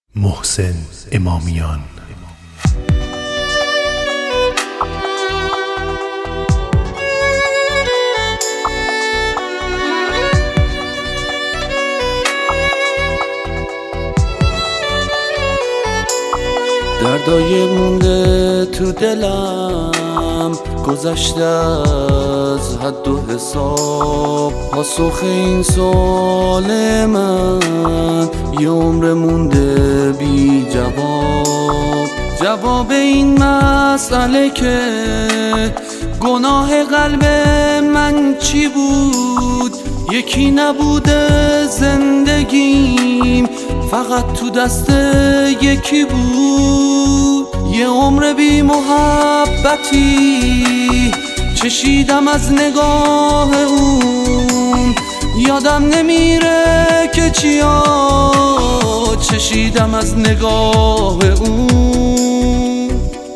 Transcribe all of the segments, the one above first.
محسن امامیان. دردای مونده تو دلم گذشته از حد و حساب. پاسخ این سوال من یه عمر مونده بی جواب. جواب این مسئله که گناه قلب من چی بود، یکی نبوده زندگیم فقط تو دست یکی بود. یه عمر بی محبتی چشیدم از نگاه اون، یادم نمیره که چیا چشیدم از نگاه اون.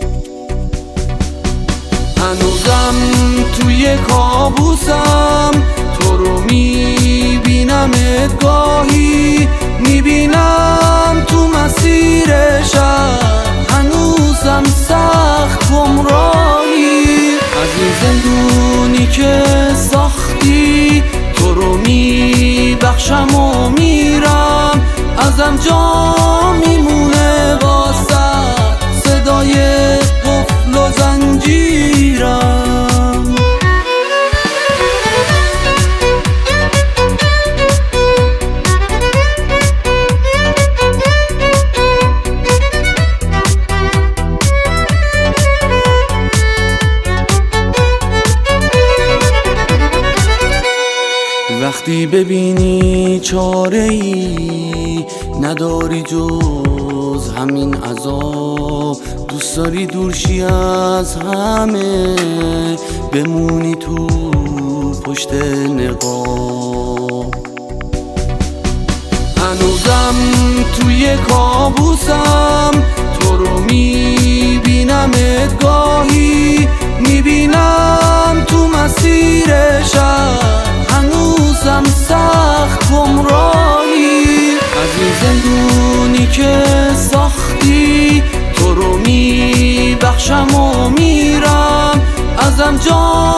هنوزم توی کابوسم تو رو میبینمت، گاهی میبینم تو مسیر شب، هنوزم سخت گمراهی. از این زندونی که ساختی تو رو میبخشم و میرم، ازم جا میمونه واسه صدای قفل و زنجیرم. وقتی ببینی چاره‌ای نداری جز همین عذاب، دوست داری دورشی از همه بمونی تو پشت نقاب. هنوزم توی کابوسم تو رو میبینمت، گاهی میبینم تو مسیر شب، هنوزم سخت گمراهی. از این زندونی که ساختی تو رو میبخشم و میرم، ازم جا